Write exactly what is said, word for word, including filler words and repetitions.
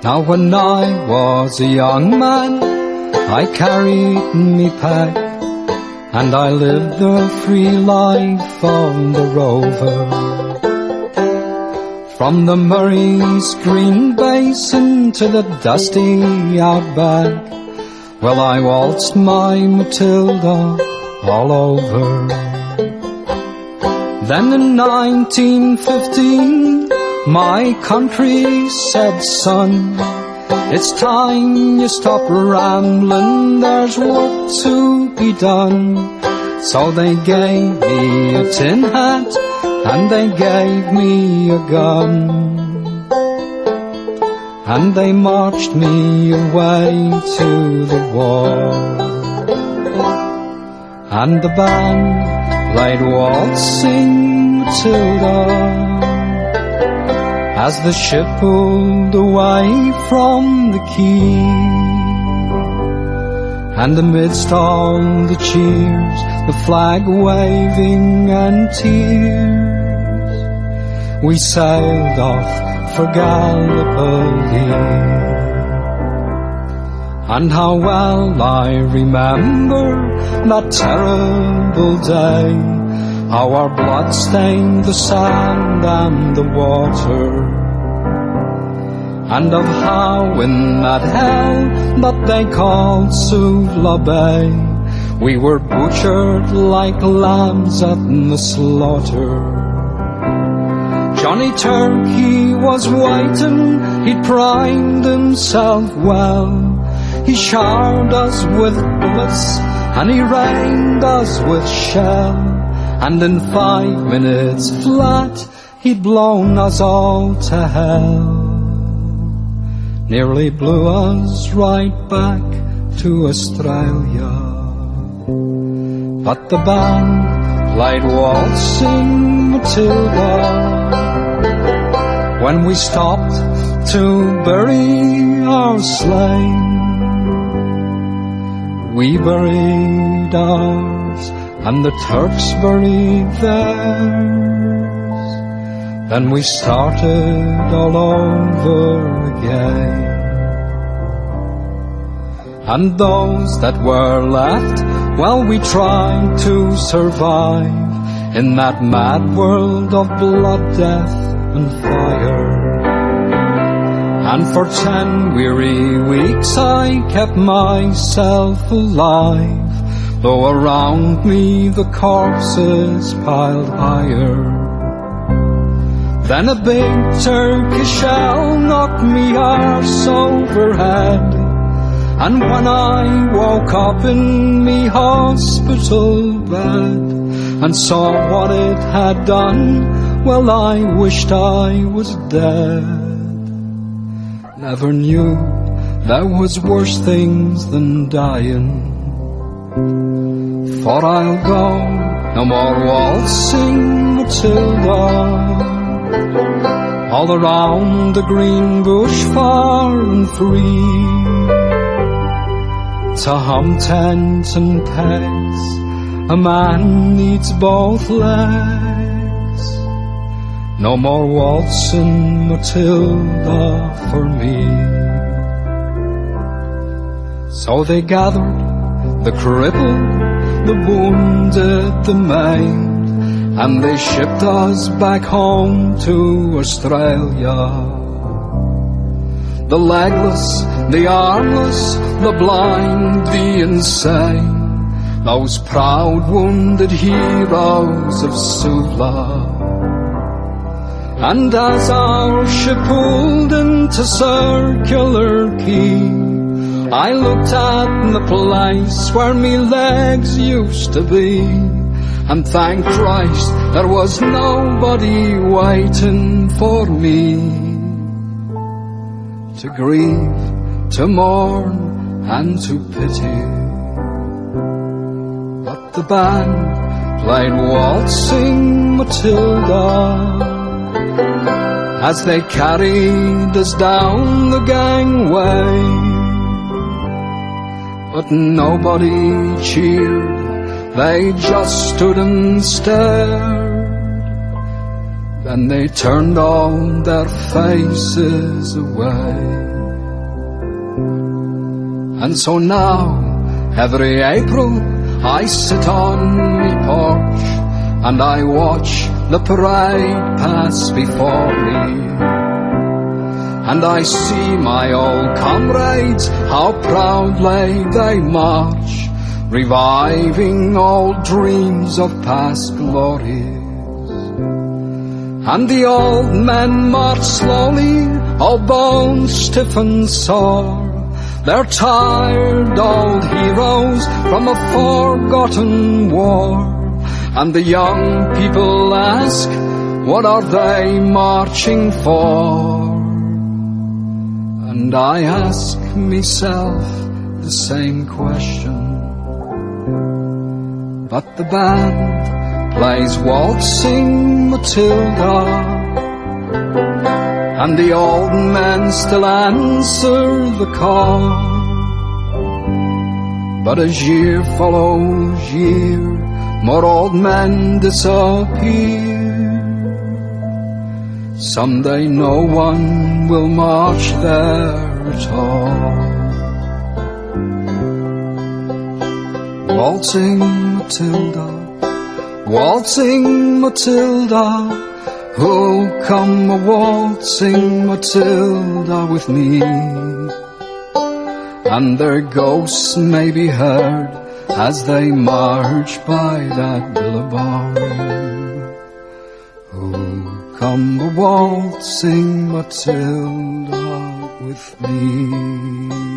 Now when I was a young man, I carried me pack, and I lived a free life on the Rover. From the Murray's green basin to the dusty outback, well, I waltzed my Matilda all over. Then in nineteen fifteen, my country said, son, it's time you stop rambling, there's work to be done. So they gave me a tin hat and they gave me a gun, and they marched me away to the war. And the band played Waltzing Matilda as the ship pulled away from the quay. And amidst all the cheers, the flag waving and tears, we sailed off for Gallipoli. And how well I remember that terrible day, how our blood stained the sand and the water, and of how in that hell that they called Suvla Bay, we were butchered like lambs at the slaughter. Johnny Turkey was waiting, he'd primed himself well, he showered us with bullets and he rained us with shell, and in five minutes flat he'd blown us all to hell. Nearly blew us right back to Australia. But the band played Waltzing Matilda when we stopped to bury our slain. We buried ours and the Turks buried theirs. Then we started all over again. And those that were left, well, we tried to survive in that mad world of blood, death and fire. And for ten weary weeks I kept myself alive, though around me the corpses piled higher. Then a big Turkish shell knocked me arse overhead, and when I woke up in me hospital bed and saw what it had done, well, I wished I was dead. Never knew there was worse things than dying. For I'll go, no more waltzing Matilda, all around the green bush far and free, to hum tent and pegs, a man needs both legs. No more waltzing Matilda for me. So they gathered the crippled, the wounded, the maimed, and they shipped us back home to Australia. The legless, the armless, the blind, the insane, those proud wounded heroes of Suvla. And as our ship pulled into Circular Quay, I looked at the place where me legs used to be, and thank Christ there was nobody waiting for me to grieve, to mourn and to pity. But the band played Waltzing Matilda as they carried us down the gangway, but nobody cheered, they just stood and stared. Then they turned all their faces away. And so now, every April, I sit on my porch and I watch the parade pass before me. And I see my old comrades, how proudly they march, reviving old dreams of past glories. And the old men march slowly, all bones stiff and sore. They're tired old heroes from a forgotten war. And the young people ask, what are they marching for? And I ask myself the same question. But the band plays Waltzing Matilda, and the old men still answer the call. But as year follows year, more old men disappear. Someday no one will march there at all. Waltzing Matilda, waltzing Matilda, oh, come a waltzing Matilda with me. And their ghosts may be heard as they march by that billabong. Oh, come a waltzing Matilda with me.